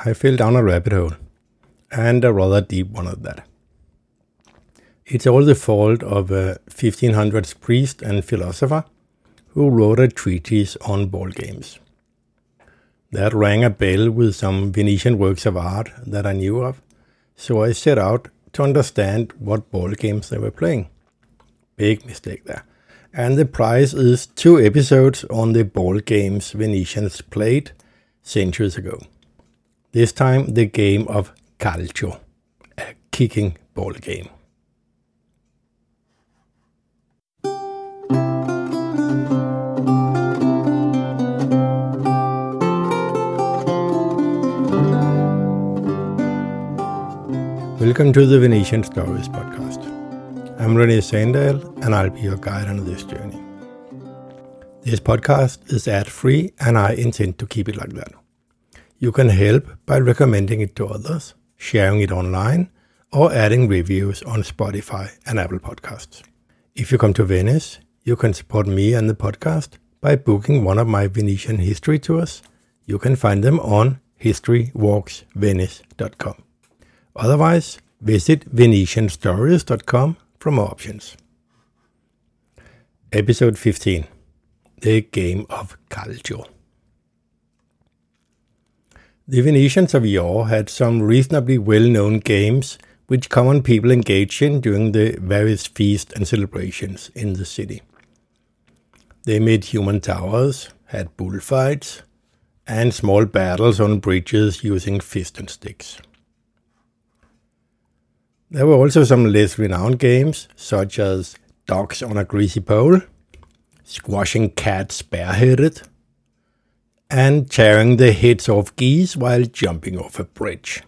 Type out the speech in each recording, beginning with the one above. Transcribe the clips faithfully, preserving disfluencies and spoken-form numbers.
I fell down a rabbit hole, and a rather deep one at that. It's all the fault of a fifteen hundreds priest and philosopher who wrote a treatise on ball games. That rang a bell with some Venetian works of art that I knew of, so I set out to understand what ball games they were playing. Big mistake there. And the prize is two episodes on the ball games Venetians played centuries ago. This time the game of calcio, a kicking ball game. Welcome to the Venetian Stories podcast. I'm René Sandal, and I'll be your guide on this journey. This podcast is ad-free, and I intend to keep it like that. You can help by recommending it to others, sharing it online, or adding reviews on Spotify and Apple Podcasts. If you come to Venice, you can support me and the podcast by booking one of my Venetian history tours. You can find them on history walks venice dot com. Otherwise, visit venetian stories dot com for more options. Episode fifteen. The Game of Calcio. The Venetians of yore had some reasonably well-known games which common people engaged in during the various feasts and celebrations in the city. They made human towers, had bullfights, and small battles on bridges using fist and sticks. There were also some less renowned games, such as dogs on a greasy pole, squashing cats bareheaded, and tearing the heads off geese while jumping off a bridge.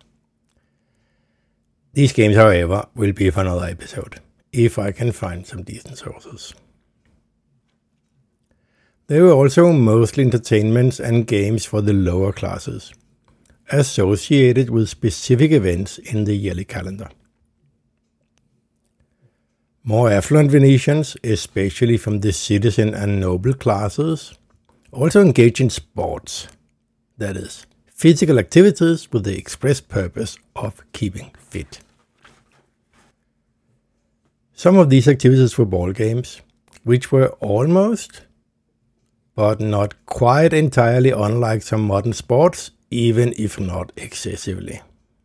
These games, however, will be for another episode, if I can find some decent sources. There were also mostly entertainments and games for the lower classes, associated with specific events in the yearly calendar. More affluent Venetians, especially from the citizen and noble classes, also engage in sports, that is, physical activities with the express purpose of keeping fit. Some of these activities were ball games, which were almost, but not quite entirely unlike some modern sports, even if not excessively.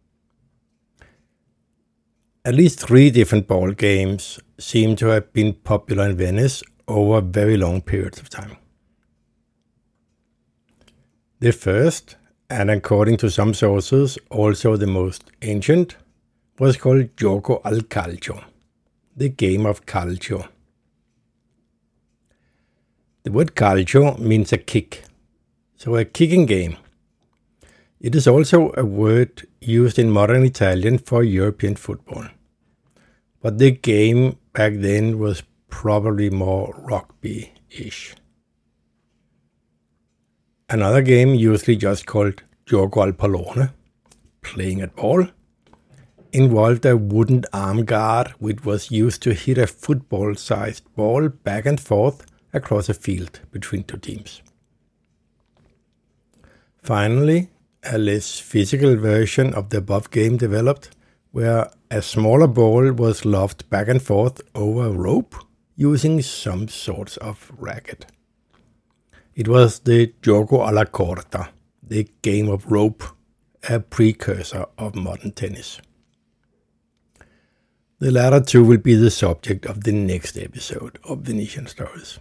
At least three different ball games seem to have been popular in Venice over very long periods of time. The first, and according to some sources also the most ancient, was called Gioco al Calcio, the game of calcio. The word calcio means a kick, so a kicking game. It is also a word used in modern Italian for European football. But the game back then was probably more rugby-ish. Another game, usually just called Gioco al Pallone, playing at ball, involved a wooden arm guard which was used to hit a football-sized ball back and forth across a field between two teams. Finally, a less physical version of the above game developed, where a smaller ball was lobbed back and forth over a rope using some sorts of racket. It was the Gioco alla corda, the game of rope, a precursor of modern tennis. The latter two will be the subject of the next episode of Venetian Stories.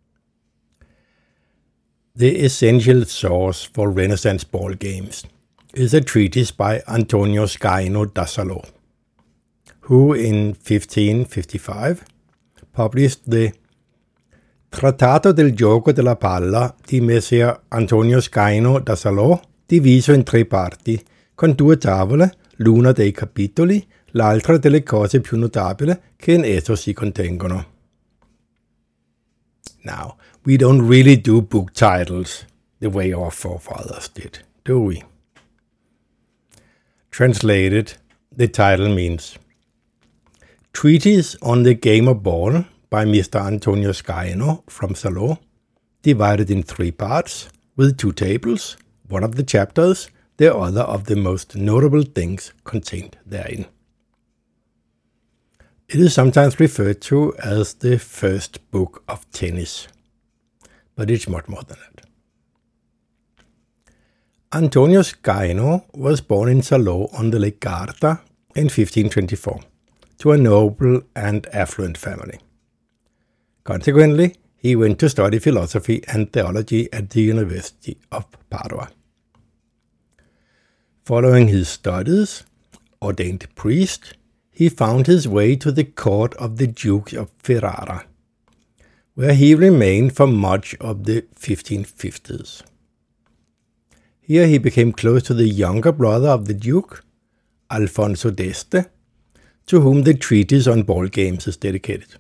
The essential source for Renaissance ball games is a treatise by Antonio Scaino da Salo, who in fifteen fifty-five published the Trattato del Gioco della Palla di Messer Antonio Scaino da Salo, diviso in tre parti, con due tavole, l'una dei capitoli, l'altra delle cose più notabili che in esso si contengono. Now, we don't really do book titles the way our forefathers did, do we? Translated, the title means Treatise on the Game of Ball by Mister Antonio Scaino from Salo, divided in three parts, with two tables, one of the chapters, the other of the most notable things contained therein. It is sometimes referred to as the first book of tennis, but it's much more than that. Antonio Scaino was born in Salò on the Lake Garda in fifteen twenty-four to a noble and affluent family. Consequently, he went to study philosophy and theology at the University of Padua. Following his studies, ordained priest, he found his way to the court of the Duke of Ferrara, where he remained for much of the fifteen fifties. Here he became close to the younger brother of the Duke, Alfonso d'Este, to whom the treatise on ball games is dedicated.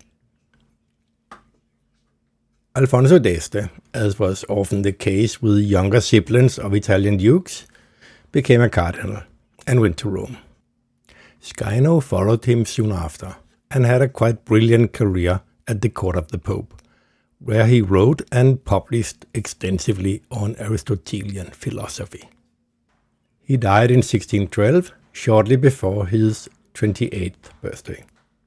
Alfonso d'Este, as was often the case with younger siblings of Italian dukes, became a cardinal and went to Rome. Scaino followed him soon after and had a quite brilliant career at the court of the Pope, where he wrote and published extensively on Aristotelian philosophy. He died in sixteen twelve, shortly before his twenty-eighth birthday.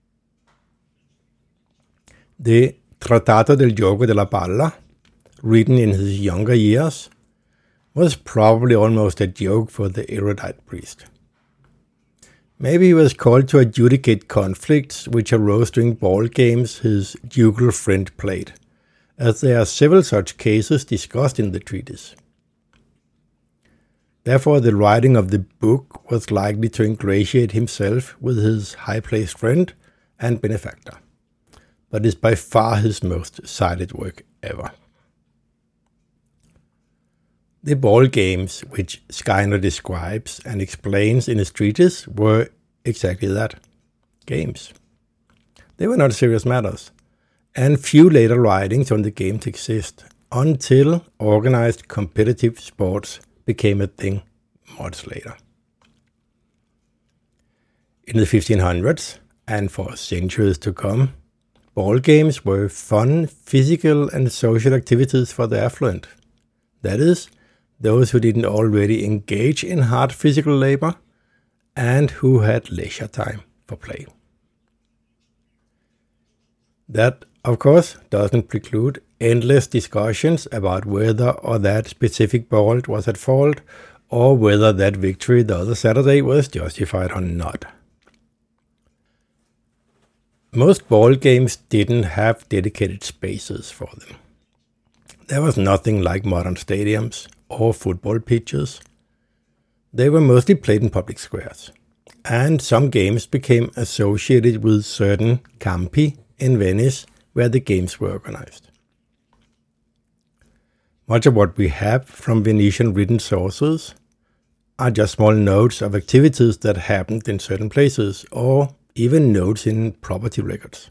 The Trattato del Gioco della Palla, written in his younger years, was probably almost a joke for the erudite priest. Maybe he was called to adjudicate conflicts which arose during ball games his ducal friend played, as there are several such cases discussed in the treatise. Therefore, the writing of the book was likely to ingratiate himself with his high-placed friend and benefactor, but is by far his most cited work ever. The ball games which Scaino describes and explains in his treatise were exactly that, games. They were not serious matters, and few later writings on the games exist until organized competitive sports became a thing much later. In the fifteen hundreds, and for centuries to come, ball games were fun, physical and social activities for the affluent. That is, those who didn't already engage in hard physical labor and who had leisure time for play. That, of course, doesn't preclude endless discussions about whether or that specific ball was at fault, or whether that victory the other Saturday was justified or not. Most ball games didn't have dedicated spaces for them. There was nothing like modern stadiums or football pitches. They were mostly played in public squares, and some games became associated with certain campi in Venice where the games were organized. Much of what we have from Venetian written sources are just small notes of activities that happened in certain places, or even notes in property records.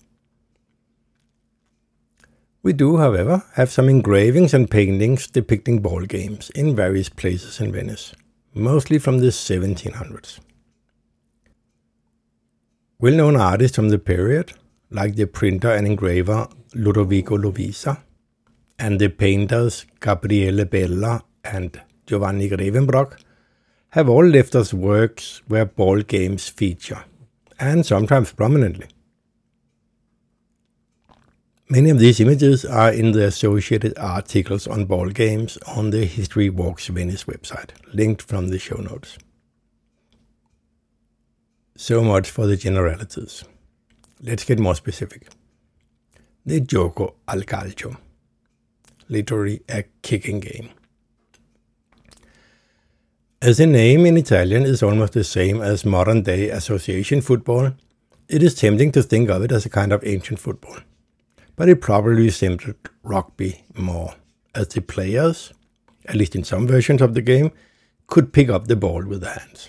We do, however, have some engravings and paintings depicting ball games in various places in Venice, mostly from the seventeen hundreds. Well-known artists from the period, like the printer and engraver Ludovico Lovisa, and the painters Gabriele Bella and Giovanni Grevenbrock, have all left us works where ball games feature, and sometimes prominently. Many of these images are in the associated articles on ball games on the History Walks Venice website, linked from the show notes. So much for the generalities. Let's get more specific. The Gioco al Calcio, literally a kicking game. As the name in Italian is almost the same as modern-day association football, it is tempting to think of it as a kind of ancient football. But it probably resembled rugby more, as the players, at least in some versions of the game, could pick up the ball with their hands.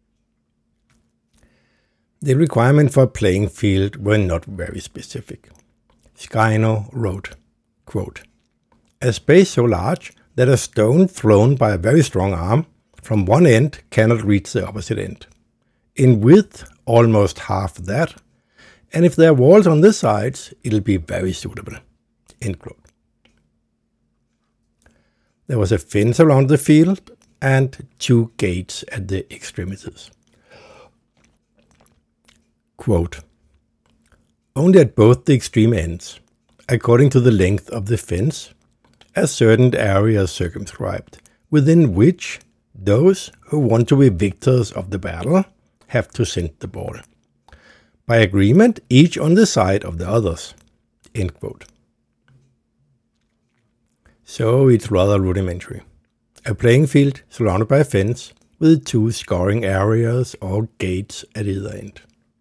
The requirements for a playing field were not very specific. Scaino wrote, quote, "A space so large that a stone thrown by a very strong arm from one end cannot reach the opposite end. In width, almost half that, and if there are walls on the sides, it'll be very suitable." End quote. There was a fence around the field, and two gates at the extremities. Quote, only at both the extreme ends, according to the length of the fence, a certain area is circumscribed, within which those who want to be victors of the battle have to send the ball, by agreement each on the side of the others. End quote. So it's rather rudimentary. A playing field surrounded by a fence with two scoring areas or gates at either end.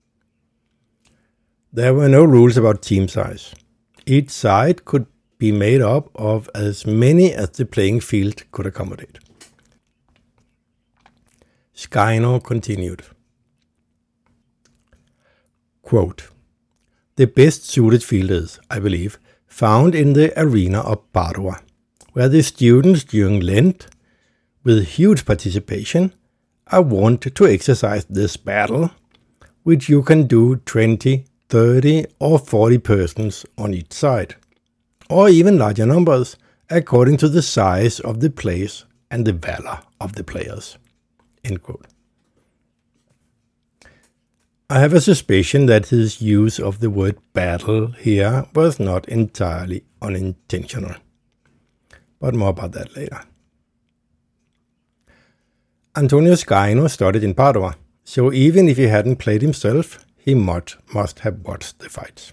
There were no rules about team size. Each side could be made up of as many as the playing field could accommodate. Skyno continued. Quote, the best suited field is, I believe, found in the arena of Padua, where the students during Lent, with huge participation, are wont to exercise this battle, which you can do twenty, thirty or forty persons on each side, or even larger numbers, according to the size of the place and the valor of the players. End quote. I have a suspicion that his use of the word battle here was not entirely unintentional, but more about that later. Antonio Skyno studied in Padua, so even if he hadn't played himself, he must, must have watched the fights.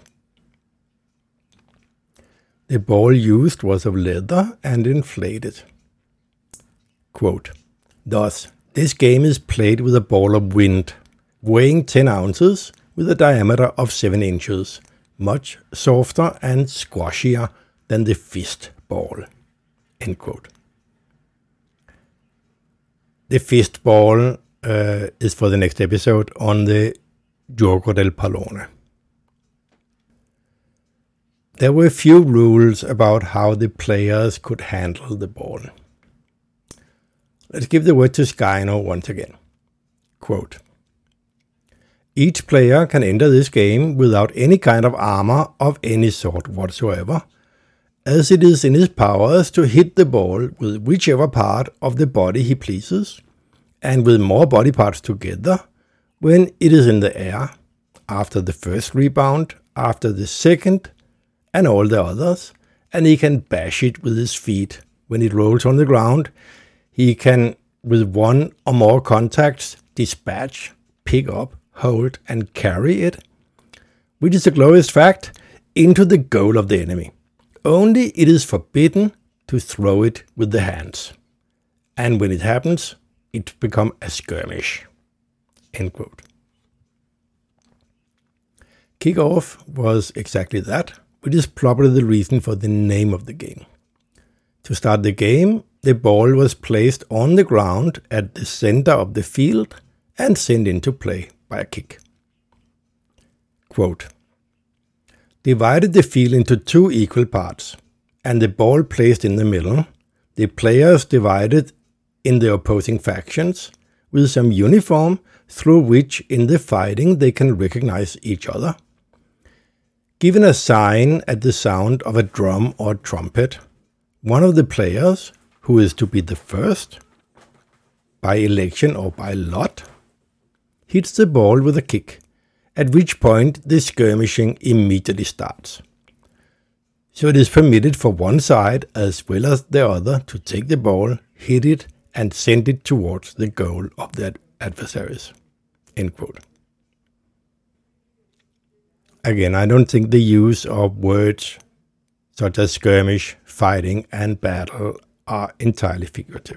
The ball used was of leather and inflated. Quote, thus, this game is played with a ball of wind, weighing ten ounces with a diameter of seven inches, much softer and squashier than the fist ball. End quote. The fist ball uh, is for the next episode on the Gioco del Pallone. There were few rules about how the players could handle the ball. Let's give the word to Skyno once again. Quote, each player can enter this game without any kind of armor of any sort whatsoever, as it is in his powers to hit the ball with whichever part of the body he pleases, and with more body parts together, when it is in the air, after the first rebound, after the second, and all the others, and he can bash it with his feet. When it rolls on the ground, he can, with one or more contacts, dispatch, pick up, hold, and carry it, which is the glorious fact, into the goal of the enemy. Only it is forbidden to throw it with the hands. And when it happens, it becomes a skirmish. End quote. Kickoff was exactly that, which is probably the reason for the name of the game. To start the game, the ball was placed on the ground at the center of the field and sent into play by a kick. Quote, divided the field into two equal parts, and the ball placed in the middle, the players divided in the opposing factions with some uniform through which in the fighting they can recognize each other. Given a sign at the sound of a drum or trumpet, one of the players, who is to be the first, by election or by lot, hits the ball with a kick, at which point the skirmishing immediately starts. So it is permitted for one side as well as the other to take the ball, hit it, and send it towards the goal of their adversaries. End quote. Again, I don't think the use of words such as skirmish, fighting, and battle are entirely figurative.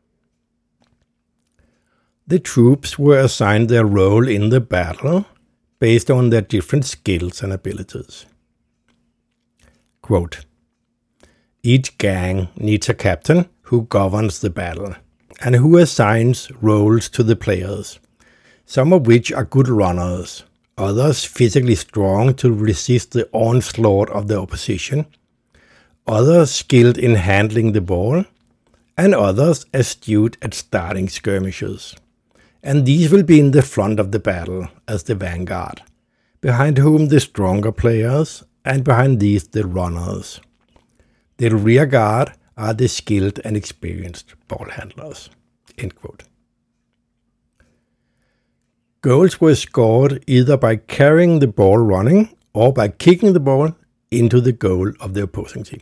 The troops were assigned their role in the battle based on their different skills and abilities. Quote, each gang needs a captain who governs the battle and who assigns roles to the players, some of which are good runners, others physically strong to resist the onslaught of the opposition, others skilled in handling the ball, and others astute at starting skirmishes. And these will be in the front of the battle as the vanguard, behind whom the stronger players, and behind these the runners. The rear guard are the skilled and experienced ball handlers. End quote. Goals were scored either by carrying the ball running or by kicking the ball into the goal of the opposing team.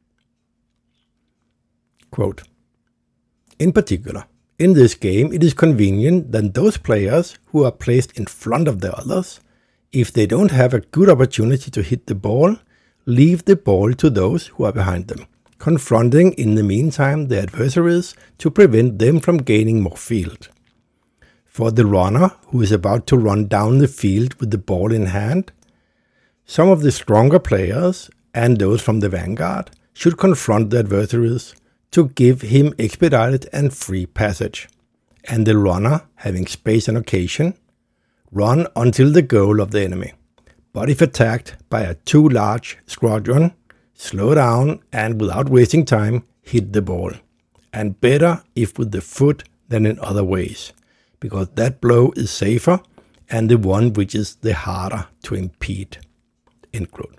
Quote, in particular, in this game it is convenient that those players who are placed in front of the others, if they don't have a good opportunity to hit the ball, leave the ball to those who are behind them, confronting in the meantime the adversaries to prevent them from gaining more field. For the runner who is about to run down the field with the ball in hand, some of the stronger players and those from the vanguard should confront the adversaries to give him expedited and free passage, and the runner, having space and occasion, run until the goal of the enemy. But if attacked by a too large squadron, slow down and without wasting time, hit the ball. And better if with the foot than in other ways, because that blow is safer and the one which is the harder to impede. End quote.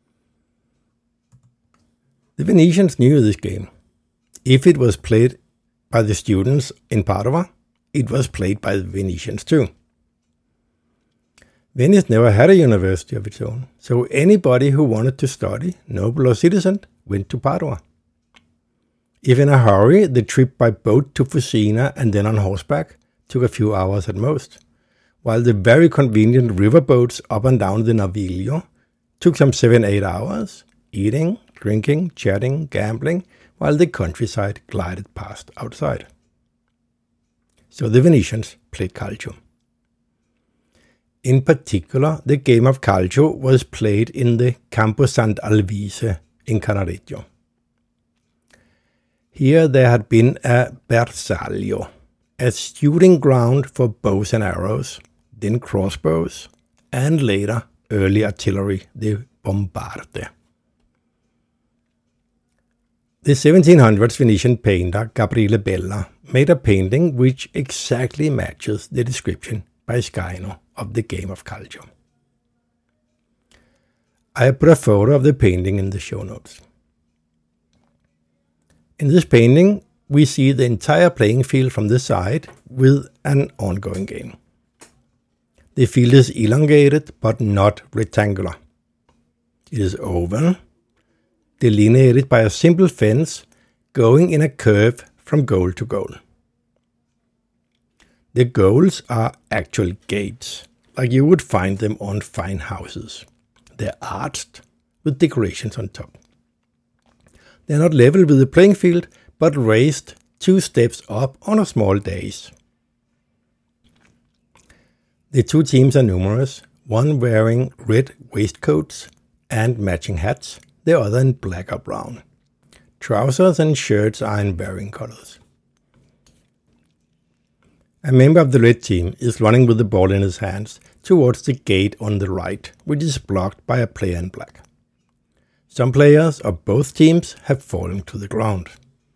The Venetians knew this game. If it was played by the students in Padua, it was played by the Venetians too. Venice never had a university of its own, so anybody who wanted to study, noble or citizen, went to Padua. If in a hurry, the trip by boat to Fusina and then on horseback took a few hours at most, while the very convenient river boats up and down the Naviglio took some seven, eight hours, eating, drinking, chatting, gambling, while the countryside glided past outside. So the Venetians played calcio. In particular, the game of calcio was played in the Campo Sant'Alvise in Cannaregio. Here there had been a bersaglio, a shooting ground for bows and arrows, then crossbows, and later early artillery, the bombarde. The seventeen hundreds Venetian painter Gabriele Bella made a painting which exactly matches the description by Scaino of the game of calcio. I have put a photo of the painting in the show notes. In this painting, we see the entire playing field from the side with an ongoing game. The field is elongated but not rectangular. It is oval, delineated by a simple fence going in a curve from goal to goal. The goals are actual gates, like you would find them on fine houses. They're arched with decorations on top. They're not level with the playing field, but raised two steps up on a small dais. The two teams are numerous, one wearing red waistcoats and matching hats, the other in black or brown. Trousers and shirts are in varying colors. A member of the red team is running with the ball in his hands towards the gate on the right, which is blocked by a player in black. Some players of both teams have fallen to the ground.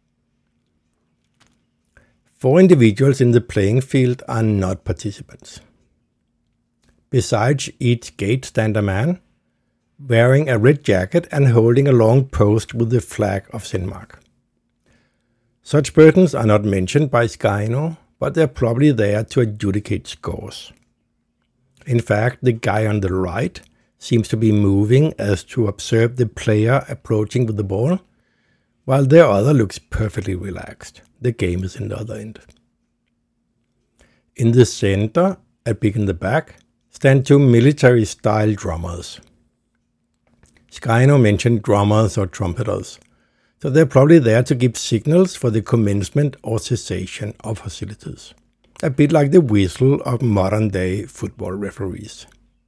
Four individuals in the playing field are not participants. Besides each gate stand a man, wearing a red jacket and holding a long post with the flag of Denmark. Such persons are not mentioned by Scaino, but they're probably there to adjudicate scores. In fact, the guy on the right seems to be moving as to observe the player approaching with the ball, while the other looks perfectly relaxed. The game is in the other end. In the center, a bit in the back, stand two military-style drummers. Scaino mentioned drummers or trumpeters, so they're probably there to give signals for the commencement or cessation of hostilities, a bit like the whistle of modern-day football referees.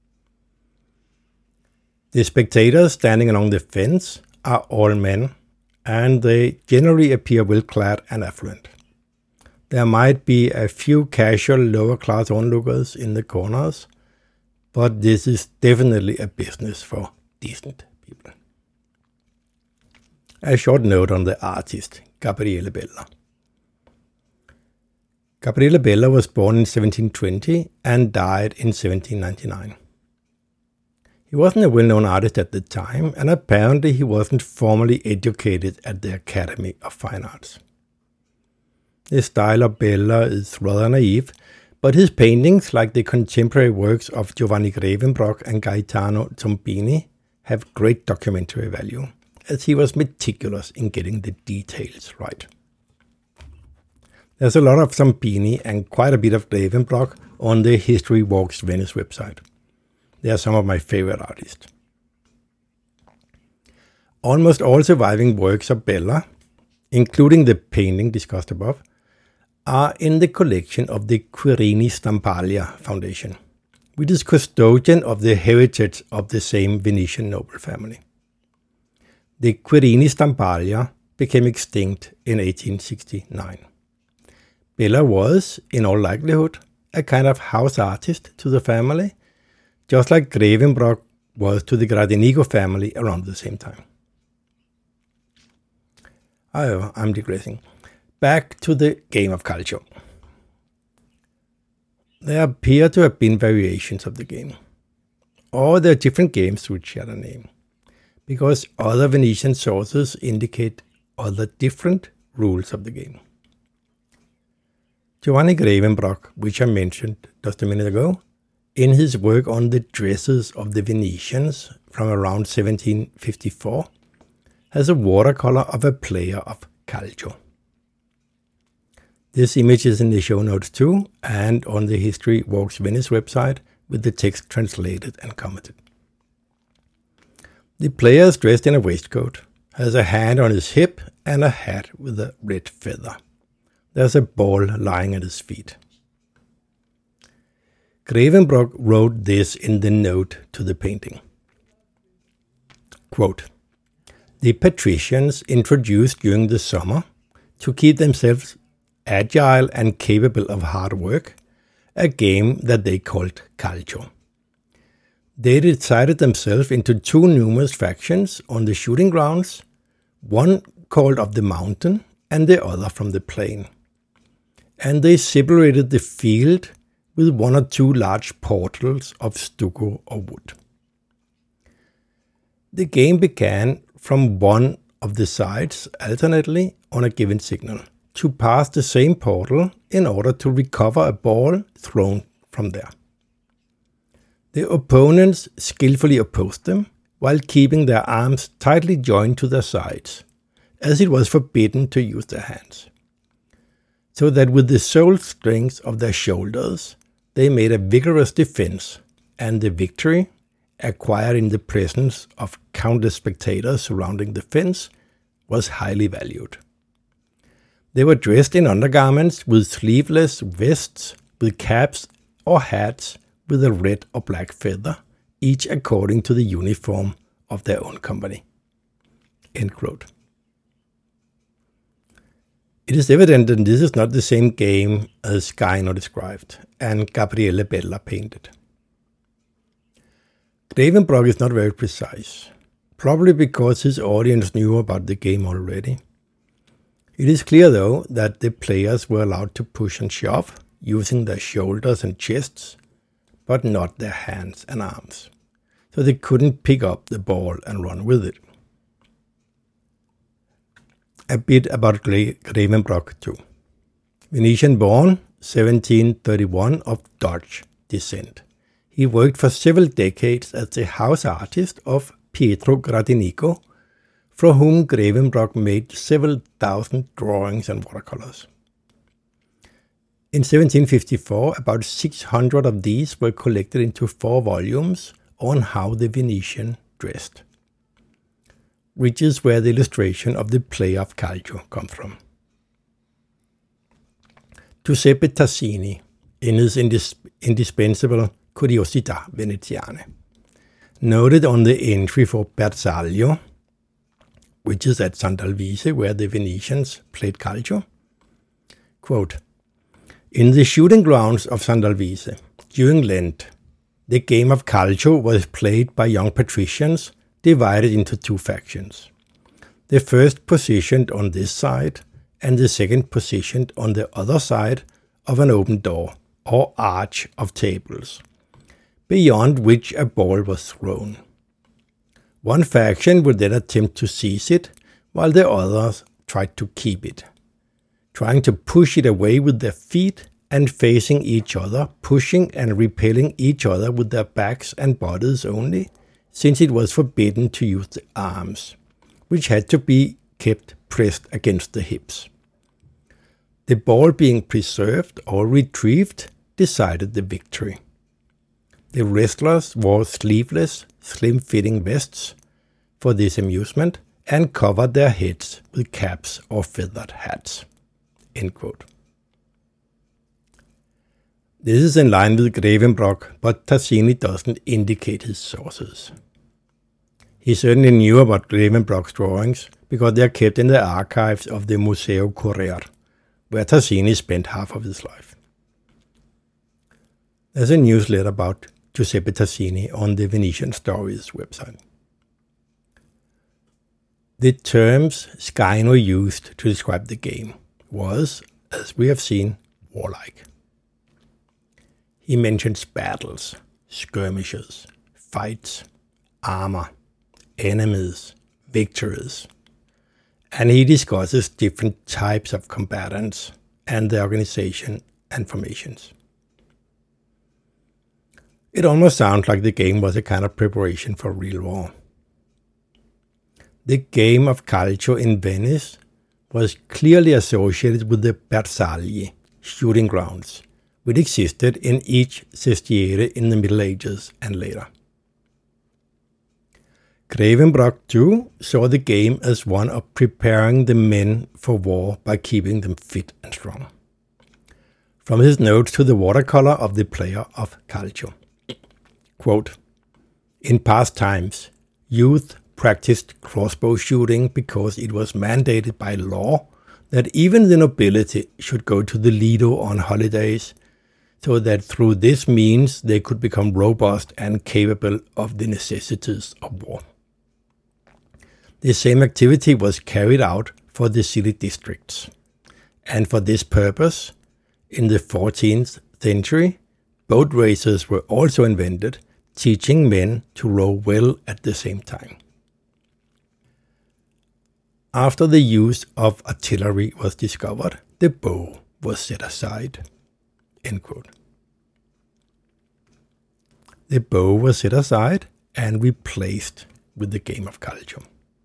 The spectators standing along the fence are all men, and they generally appear well-clad and affluent. There might be a few casual lower-class onlookers in the corners, but this is definitely a business for decent people. A short note on the artist, Gabriele Bella. Gabriele Bella was born in seventeen twenty and died in seventeen ninety-nine. He wasn't a well-known artist at the time, and apparently he wasn't formally educated at the Academy of Fine Arts. The style of Bella is rather naive, but his paintings, like the contemporary works of Giovanni Grevenbroich and Gaetano Zombini, have great documentary value, as he was meticulous in getting the details right. There's a lot of Zombini and quite a bit of Grevenbroich on the History Walks Venice website. They are some of my favorite artists. Almost all surviving works of Bella, including the painting discussed above, are in the collection of the Querini Stampaglia Foundation, which is custodian of the heritage of the same Venetian noble family. The Querini Stampaglia became extinct in eighteen sixty-nine. Bella was, in all likelihood, a kind of house artist to the family, just like Grevenbroich was to the Gradenigo family around the same time. Oh, I'm digressing. Back to the game of Calcio. There appear to have been variations of the game, or there are different games which share a name, because other Venetian sources indicate other different rules of the game. Giovanni Grevenbroich, which I mentioned just a minute ago, in his work on the dresses of the Venetians from around seventeen fifty-four, has a watercolor of a player of Calcio. This image is in the show notes too, and on the History Walks Venice website with the text translated and commented. The player is dressed in a waistcoat, has a hand on his hip and a hat with a red feather. There's a ball lying at his feet. Grevenbroich wrote this in the note to the painting. Quote, "The patricians introduced during the summer, to keep themselves agile and capable of hard work, a game that they called Calcio. They decided themselves into two numerous factions on the shooting grounds, one called of the mountain and the other from the plain. And they separated the field with one or two large portals of stucco or wood. The game began from one of the sides alternately on a given signal to pass the same portal in order to recover a ball thrown from there. The opponents skillfully opposed them while keeping their arms tightly joined to their sides, as it was forbidden to use their hands. So that with the sole strength of their shoulders, they made a vigorous defense, and the victory, acquired in the presence of countless spectators surrounding the fence, was highly valued. They were dressed in undergarments with sleeveless vests, with caps or hats with a red or black feather, each according to the uniform of their own company." End quote. It is evident that this is not the same game as Gaino described and Gabriele Bella painted. Grevenbroich is not very precise, probably because his audience knew about the game already. It is clear, though, that the players were allowed to push and shove, using their shoulders and chests, but not their hands and arms, so they couldn't pick up the ball and run with it. A bit about Grevenbroich too. Venetian born, seventeen thirty-one, of Dutch descent. He worked for several decades as the house artist of Pietro Gradenigo, for whom Grevenbroich made several thousand drawings and watercolors. In seventeen fifty-four, about six hundred of these were collected into four volumes on how the Venetian dressed, which is where the illustration of the play of Calcio comes from. Giuseppe Tassini, in his indis- indispensable Curiosità Veneziane, noted on the entry for Bersaglio, which is at Sant'Alvise, where the Venetians played Calcio, quote, "In the shooting grounds of Sant'Alvise, during Lent, the game of Calcio was played by young patricians divided into two factions. The first positioned on this side, and the second positioned on the other side of an open door, or arch of tables, beyond which a ball was thrown. One faction would then attempt to seize it, while the others tried to keep it. trying to push it away with their feet and facing each other, pushing and repelling each other with their backs and bodies only, since it was forbidden to use the arms, which had to be kept pressed against the hips. The ball being preserved or retrieved decided the victory. The wrestlers wore sleeveless, slim-fitting vests for this amusement and covered their heads with caps or feathered hats." End quote. This is in line with Grevenbroich, but Tassini doesn't indicate his sources. He certainly knew about Grevenbroich's drawings because they are kept in the archives of the Museo Correr, where Tassini spent half of his life. There's a newsletter about Giuseppe Tassini on the Venetian Stories website. The terms Scaino used to describe the game was, as we have seen, warlike. He mentions battles, skirmishes, fights, armor, enemies, victories, and he discusses different types of combatants and their organization and formations. It almost sounds like the game was a kind of preparation for real war. The game of calcio in Venice was clearly associated with the bersagli, shooting grounds, which existed in each sestiere in the Middle Ages and later. Grevenbroich too saw the game as one of preparing the men for war by keeping them fit and strong. From his notes to the watercolor of the player of calcio. Quote, "In past times, youth practiced crossbow shooting because it was mandated by law that even the nobility should go to the Lido on holidays, so that through this means they could become robust and capable of the necessities of war. The same activity was carried out for the city districts, and for this purpose, in the fourteenth century, boat races were also invented, teaching men to row well at the same time. After the use of artillery was discovered, the bow was set aside." End quote. The bow was set aside and replaced with the game of calcio.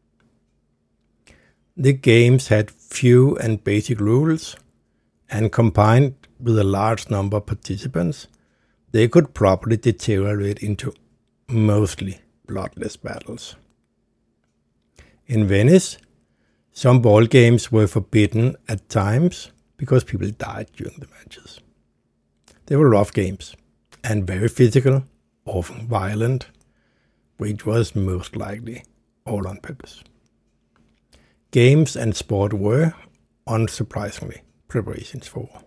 The games had few and basic rules, and combined with a large number of participants, they could probably deteriorate into mostly bloodless battles. In Venice, some ball games were forbidden at times because people died during the matches. They were rough games and very physical, often violent, which was most likely all on purpose. Games and sport were, unsurprisingly, preparations for war.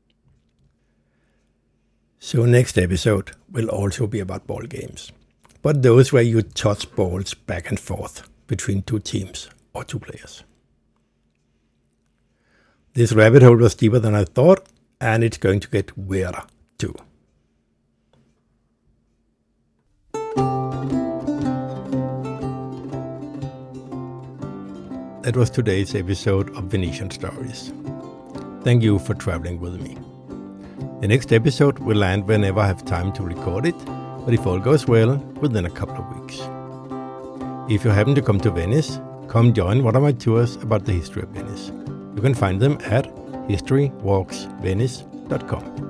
So next episode will also be about ball games, but those where you touch balls back and forth between two teams or two players. This rabbit hole was deeper than I thought, and it's going to get weirder too. That was today's episode of Venetian Stories. Thank you for traveling with me. The next episode will land whenever I have time to record it, but if all goes well, within a couple of weeks. If you happen to come to Venice, come join one of my tours about the history of Venice. You can find them at history walks venice dot com.